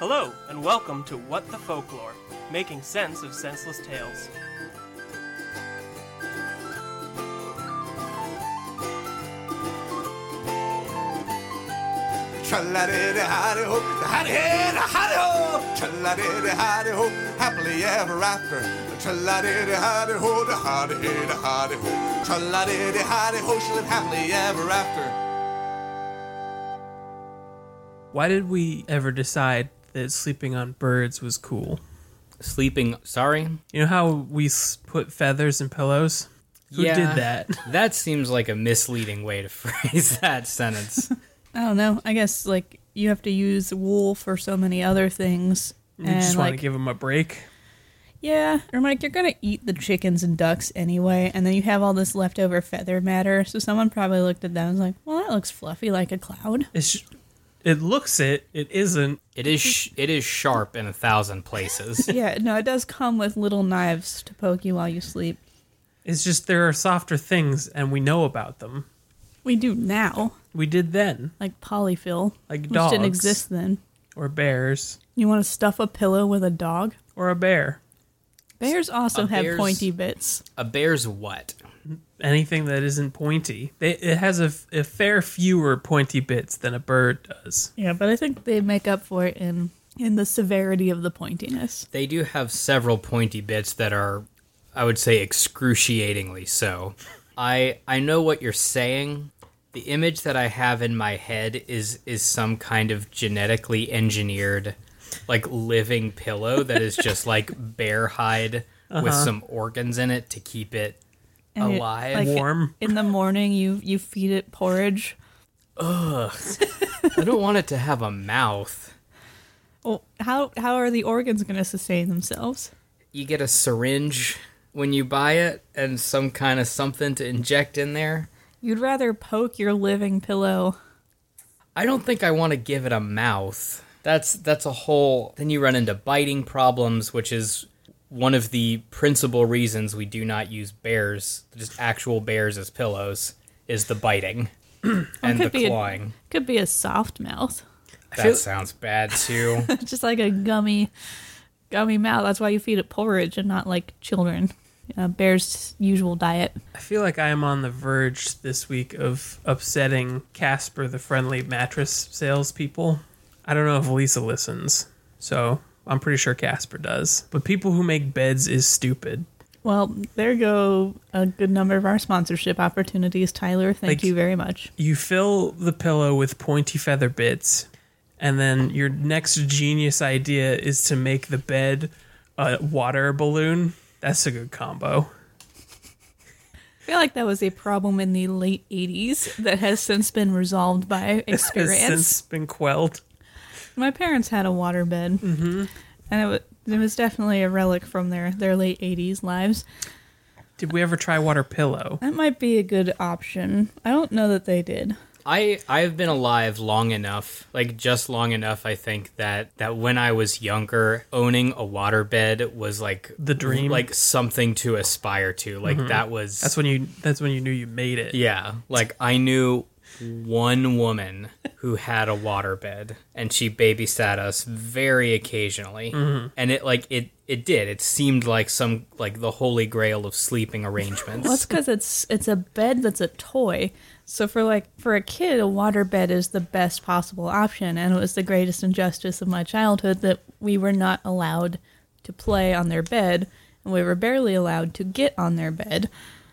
Hello, and welcome to What the Folklore, making sense of senseless tales. Tra-la-dee-dee-hi-dee-ho, hi-dee-hi-dee-hi-dee-ho, tra-la-dee-dee-hi-dee-ho, happily ever after. Tra-la-dee-dee-hi-dee-ho, hi-dee-hi-dee-hi-dee-ho, tra-la-dee-dee-hi-dee-ho, she lived happily ever after. Why did we ever decide that sleeping on birds was cool? Sorry? You know how we put feathers in pillows? Who did that? That seems like a misleading way to phrase that sentence. I don't know. I guess, you have to use wool for so many other things. You just want to give them a break? Yeah. Or, you're going to eat the chickens and ducks anyway, and then you have all this leftover feather matter, so someone probably looked at that and was like, well, that looks fluffy like a cloud. It looks it isn't. It is sharp in 1,000 places. Yeah, no, it does come with little knives to poke you while you sleep. It's just there are softer things, and we know about them. We do now. We did then. Like polyfill. Like which dogs. didn't exist then. Or bears. You want to stuff a pillow with a dog? Or a bear. Bears also have pointy bits. A bear's what? Anything that isn't pointy. It has a fair fewer pointy bits than a bird does. Yeah, but I think they make up for it in the severity of the pointiness. They do have several pointy bits that are, I would say, excruciatingly so. I know what you're saying. The image that I have in my head is some kind of genetically engineered, living pillow that is just bear hide with some organs in it to keep it alive. Warm. In the morning, you feed it porridge. Ugh. I don't want it to have a mouth. Well, how are the organs going to sustain themselves? You get a syringe when you buy it and some kind of something to inject in there. You'd rather poke your living pillow. I don't think I want to give it a mouth. That's a whole... Then you run into biting problems, which is one of the principal reasons we do not use bears, just actual bears as pillows, is the biting and the clawing. Could be a soft mouth. That sounds bad, too. Just like a gummy mouth. That's why you feed it porridge and not like children. Bear's usual diet. I feel like I am on the verge this week of upsetting Casper, the friendly mattress salespeople. I don't know if Lisa listens, so I'm pretty sure Casper does. But people who make beds is stupid. Well, there go a good number of our sponsorship opportunities, Tyler. Thank you very much. You fill the pillow with pointy feather bits, and then your next genius idea is to make the bed a water balloon. That's a good combo. I feel like that was a problem in the late 80s that has since been resolved by experience. Has since been quelled. My parents had a waterbed, and it was definitely a relic from their late 80s lives. Did we ever try water pillow? That might be a good option. I don't know that they did. I've been alive long enough, just long enough, I think, that when I was younger, owning a waterbed was the dream, something to aspire to. That's when you knew you made it. Yeah, I knew one woman who had a waterbed, and she babysat us very occasionally, and it seemed like some the holy grail of sleeping arrangements. Well, it's because it's a bed that's a toy. So for a kid, a waterbed is the best possible option, and it was the greatest injustice of my childhood that we were not allowed to play on their bed, and we were barely allowed to get on their bed.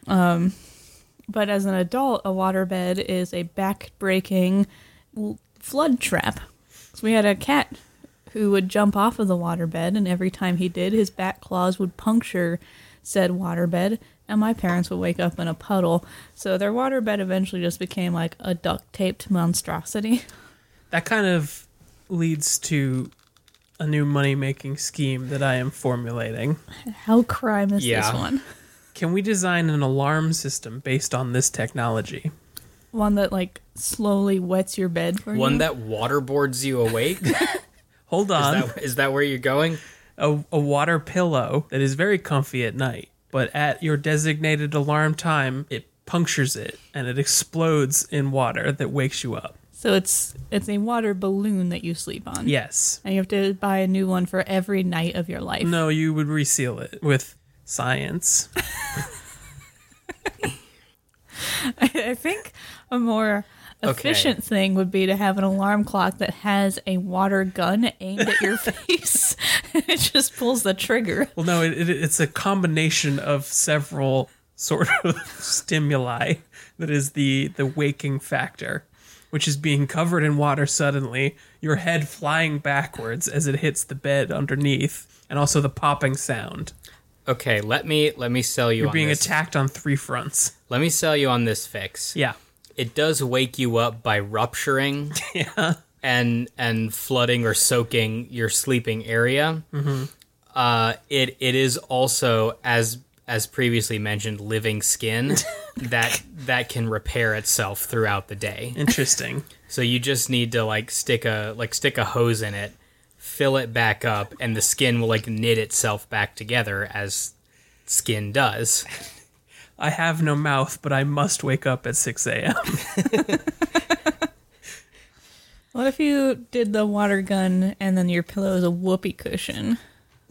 But as an adult, a waterbed is a back-breaking flood trap. So we had a cat who would jump off of the waterbed, and every time he did, his back claws would puncture said waterbed, and my parents would wake up in a puddle. So their waterbed eventually just became like a duct-taped monstrosity. That kind of leads to a new money-making scheme that I am formulating. How crime is this one? Can we design an alarm system based on this technology? One that slowly wets your bed for you? One that waterboards you awake? Hold on. Is that where you're going? A water pillow that is very comfy at night, but at your designated alarm time, it punctures it, and it explodes in water that wakes you up. So it's a water balloon that you sleep on. Yes. And you have to buy a new one for every night of your life. No, you would reseal it with science. I think a more efficient thing would be to have an alarm clock that has a water gun aimed at your face. It just pulls the trigger. Well, no, it's a combination of several sort of stimuli that is the waking factor, which is being covered in water suddenly, your head flying backwards as it hits the bed underneath, and also the popping sound. Okay, let me sell you You're on being this. attacked on 3 fronts. Let me sell you on this fix. Yeah. It does wake you up by rupturing Yeah. and flooding or soaking your sleeping area. Mm-hmm. It is also, as previously mentioned, living skin that can repair itself throughout the day. Interesting. So you just need to stick a hose in it, fill it back up, and the skin will knit itself back together as skin does. I have no mouth, but I must wake up at 6 a.m. What if you did the water gun and then your pillow is a whoopee cushion?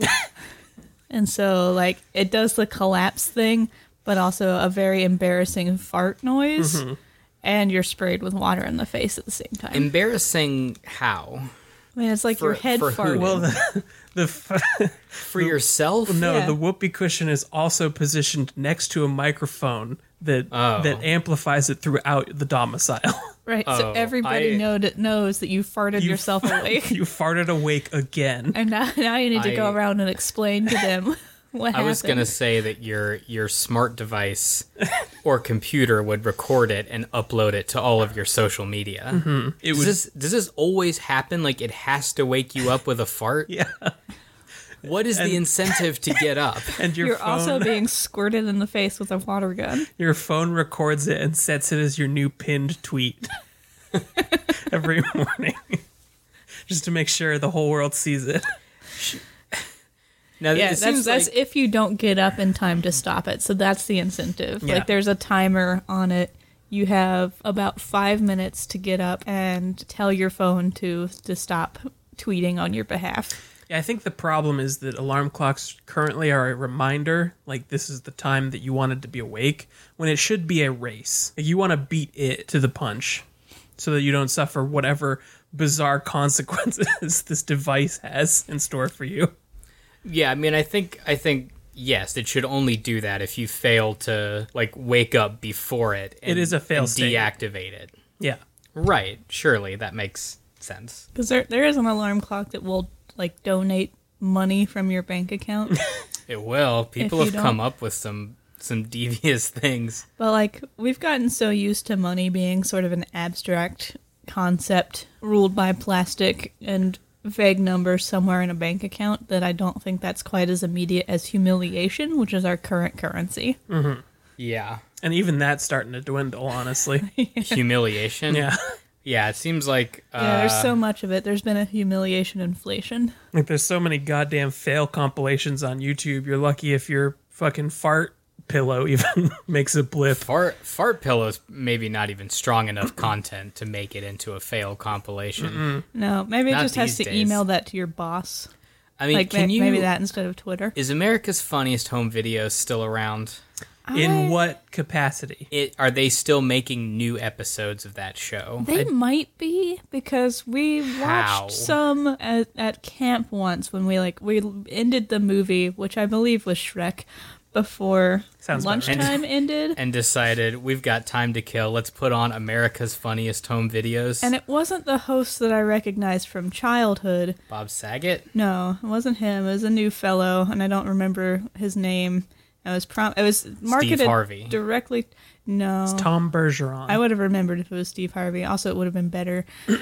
And so, it does the collapse thing, but also a very embarrassing fart noise, and you're sprayed with water in the face at the same time. Embarrassing how? I mean, it's like your head for who? farting. Well, For yourself? no, Yeah. the whoopee cushion is also positioned next to a microphone that amplifies it throughout the domicile. Right, so everybody knows that you farted yourself awake. You farted awake again. And now you need to go around and explain to them what happened. I was going to say that your smart device or computer would record it and upload it to all of your social media. Does this always happen? It has to wake you up with a fart? Yeah. What is the incentive to get up? And You're phone, also being squirted in the face with a water gun. your phone records it and sets it as your new pinned tweet every morning. Just to make sure the whole world sees it. Now, Yeah, it seems that's if you don't get up in time to stop it. So that's the incentive. Yeah. There's a timer on it. You have about 5 minutes to get up and tell your phone to stop tweeting on your behalf. Yeah, I think the problem is that alarm clocks currently are a reminder, this is the time that you wanted to be awake, when it should be a race. You want to beat it to the punch so that you don't suffer whatever bizarre consequences this device has in store for you. Yeah, I mean, I think yes, it should only do that if you fail to wake up before it. And, It is a fail and state. deactivate it. Yeah. Right. Surely that makes sense. Because there is an alarm clock that will donate money from your bank account. It will. People you have don't- come up with some devious things. But we've gotten so used to money being sort of an abstract concept ruled by plastic and vague numbers somewhere in a bank account that I don't think that's quite as immediate as humiliation, which is our current currency. Yeah. And even that's starting to dwindle, honestly. Humiliation. Yeah. Yeah, it seems like Yeah, there's so much of it. There's been a humiliation inflation. There's so many goddamn fail compilations on YouTube. You're lucky if your fucking fart pillow even makes a blip. fart pillows maybe not even strong enough content to make it into a fail compilation. No, maybe it Not just has these to days. email that to your boss. I mean, can you maybe that instead of Twitter. Is America's Funniest Home Videos still around? In what capacity? Are they still making new episodes of that show? They might be, because we How? watched some at camp once when we ended the movie, which I believe was Shrek, before Sounds about right. lunchtime ended. And decided we've got time to kill. Let's put on America's Funniest Home Videos. And it wasn't the host that I recognized from childhood. Bob Saget. No, it wasn't him. It was a new fellow, and I don't remember his name. It was marketed Harvey. directly. No, Tom Bergeron. I would have remembered if it was Steve Harvey. Also, it would have been better.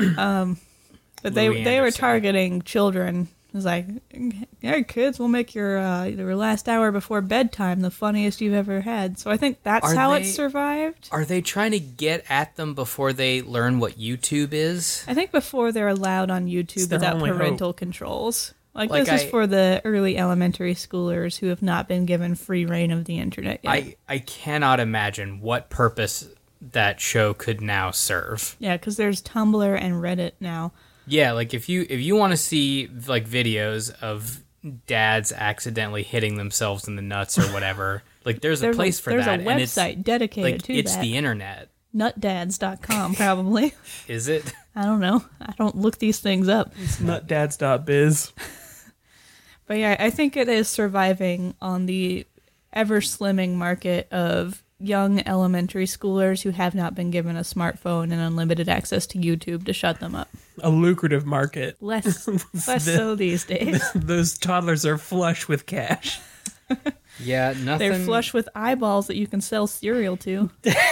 But Louis they were Anderson. targeting children. It was like, hey, kids, we'll make your last hour before bedtime the funniest you've ever had. So I think that's Are how they- it survived. Are they trying to get at them before they learn what YouTube is? I think before they're allowed on YouTube their without only hope. parental controls. Like, This is for the early elementary schoolers who have not been given free reign of the internet yet. I cannot imagine what purpose that show could now serve. Yeah, because there's Tumblr and Reddit now. Yeah, like if you want to see like videos of dads accidentally hitting themselves in the nuts or whatever, like there's a place for that. There's a website dedicated like, to it's that. the internet. Nutdads.com, probably. Is it? I don't know. I don't look these things up. It's nutdads.biz. But yeah, I think it is surviving on the ever slimming market of young elementary schoolers who have not been given a smartphone and unlimited access to YouTube to shut them up. A lucrative market. Less so these days. Those toddlers are flush with cash. Yeah, nothing. They're flush with eyeballs that you can sell cereal to.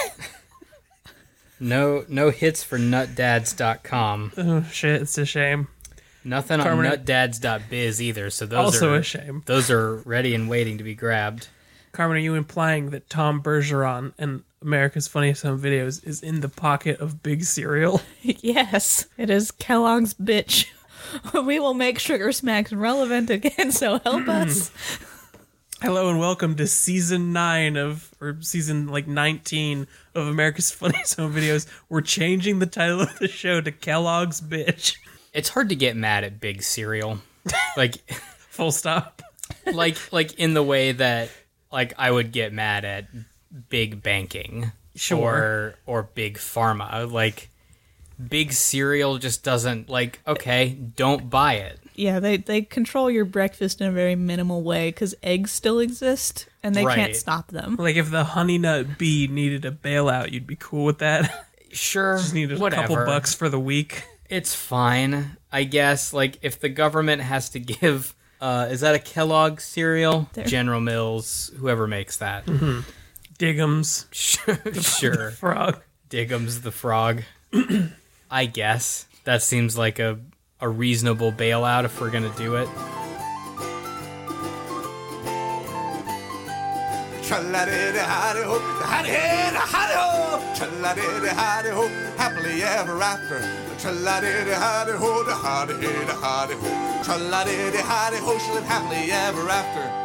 No hits for nutdads.com. Oh shit, it's a shame. Nothing Carmen- on nutdads.biz either, so those Also are a shame. Those are ready and waiting to be grabbed. Carmen, are you implying that Tom Bergeron and America's Funniest Home Videos is in the pocket of Big Cereal? Yes, it is Kellogg's bitch. We will make Sugar Smacks relevant again, so help us. Hello and welcome to season 19 of America's Funniest Home Videos. We're changing the title of the show to Kellogg's Bitch. It's hard to get mad at big cereal. Like Full stop. like in the way that like I would get mad at big banking. Sure. Or big pharma. Like big cereal just doesn't like, okay, don't buy it. Yeah, they control your breakfast in a very minimal way because eggs still exist and they can't Right. stop them. Like if the Honey Nut Bee needed a bailout, you'd be cool with that. Sure. Just needed whatever. a couple bucks for the week. It's fine, I guess. Like, if the government has to give, is that a Kellogg cereal? There. General Mills, whoever makes that. Diggums, Sure. frog. Diggums the frog. I guess. That seems like a reasonable bailout if we're going to do it. Tra-la-di-di-hi-di-ho, hi-di-hi-di-hi-di-ho. Tra-la-di-di-hi-di-ho, happily ever after. Tra-la-di-di-hi-di-ho, hi-di-hi-di-hi-di-ho. Tra-la-di-di-hi-di-ho, she lived happily ever after.